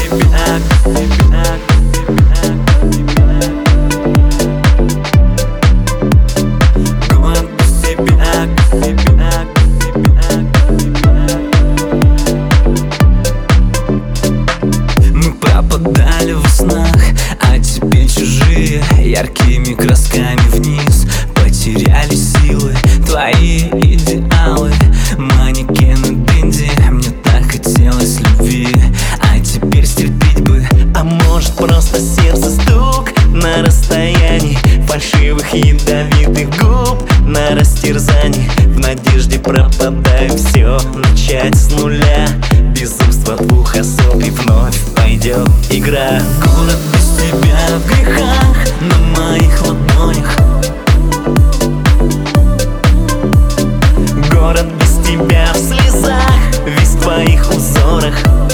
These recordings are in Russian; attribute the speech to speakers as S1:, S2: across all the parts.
S1: тебя. Город без тебя. Мы пропадали в снах, а теперь чужие яркими красками вниз. Потеряли силы твои идеалы, манекены Дэнди. Мне так хотелось любви, а теперь стерпеть бы.
S2: А может просто сердце стук на расстоянии фальшивых ядовитых губ на растерзании. В надежде пропадаю все, начать с нуля. Безумство двух особ и вновь пойдет игра.
S1: Город без тебя в грехах на моих ладонях.
S2: Город без тебя в слезах, весь в твоих узорах.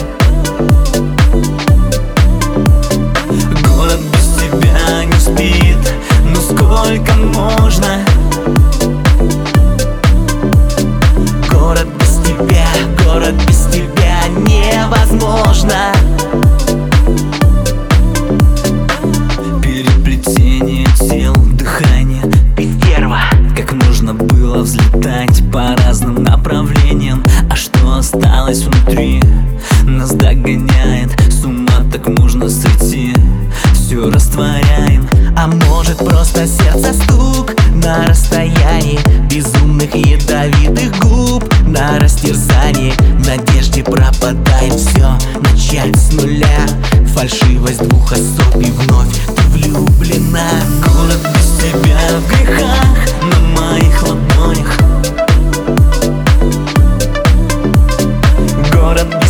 S1: Город без тебя не спит, ну сколько можно?
S2: Город без тебя невозможно.
S1: Переплетение тел, дыхание
S2: Ты стерва.
S1: Как нужно было взлетать по разным направлениям, а что осталось внутри нас догоняет. С ума так можно сойти, все растворяем.
S2: А может просто сердце стук на расстоянии безумных ядовитых губ на растерзании. В надежде пропадаем все, начать с нуля. Фальшивость двух особ и вновь ты влюблена.
S1: Город без тебя в грехах на моих ладонях.
S2: Город